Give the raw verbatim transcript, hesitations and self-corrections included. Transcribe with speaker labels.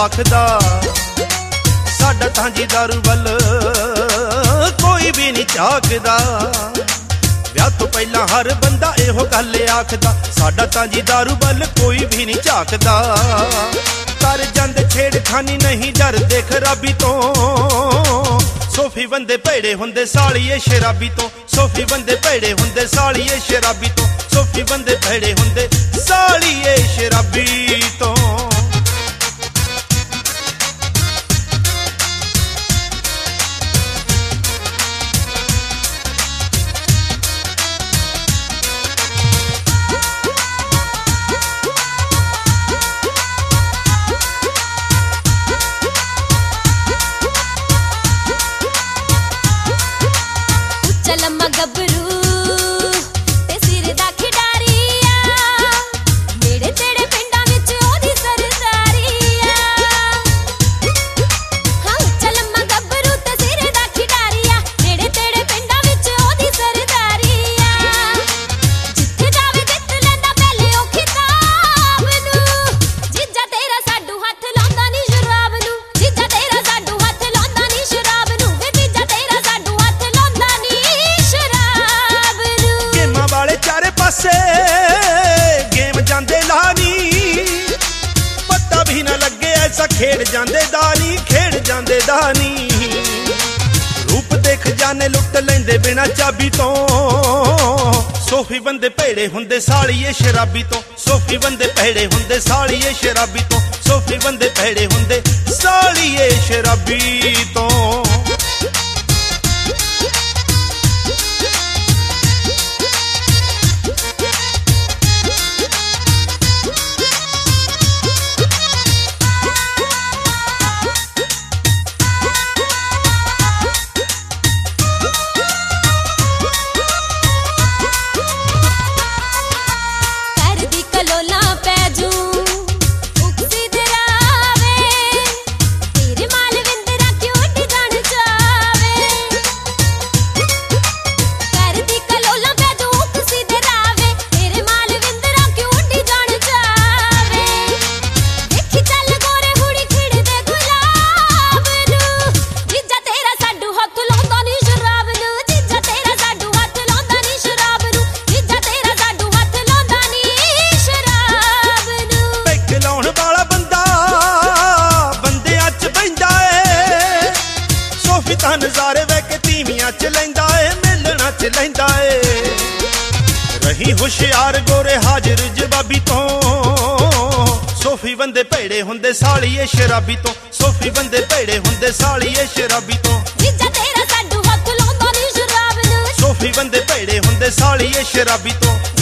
Speaker 1: आखदा साडा तां जी दारू वल कोई भी नहीं झाकदा। विआह तो पहला हर बंदा इहो गल आखदा साडा तां जी दारू वल कोई भी नहीं झाकदा। कर जांदे छेड़खानी नहीं डरदे खराबी तो सोफी बंदे भैड़े हुंदे सालिए शराबी तो। सोफी बंदे भैड़े हुंदे सालिए शराबी तो। सोफी बंदे भैड़े हुंदे सालिए शराबी तो।
Speaker 2: लम्मा गबरू ते सिर दा खिडारिया नेड़े तेड़े पिंडां विच ओदी सरदारिया। हाँ उच्चा लम्मा गबरू ते सिर दा खिडारिया नेड़े तेड़े पिंडां विच ओदी सरदारिया। जिथे जावे जित लैंदा पहले ओ खिताब नूं जीजा तेरा साडू हथ लांदा नी शराब नूं। जीजा तेरा साडू हथ लांदा नी शराब नूं। वे जीजा तेरा साडू हथ लांदा नी
Speaker 1: चारे पासे गेम जांदे लानी पता भी ना लगे ऐसा खेड़ जांदे दानी खेड़ जांदे दानी। रूप देख जाने लुट लेंदे बिना चाबी तो सोफी बंदे भैड़े हुंदे सालिए शराबी तो। सोफी बंदे भैड़े हुंदे सालिए शराबी तो। सोफी बंदे भैड़े हुंदे सालिए शराबी तो। नजारे वैके तीवियां च लैंदा ए मिलना च लैंदा ए। रही हुशियार गोरे हाजिर जवाबी तो सोफी बंदे भैड़े हुंदे सालिए शराबी तो। सोफी बंदे भैड़े हुंदे सालिए शराबी तो।
Speaker 2: जीजा तेरा साडू हथ लांदा नी शराब नूं।
Speaker 1: सोफी बंदे भैड़े हुंदे सालिए शराबी तो।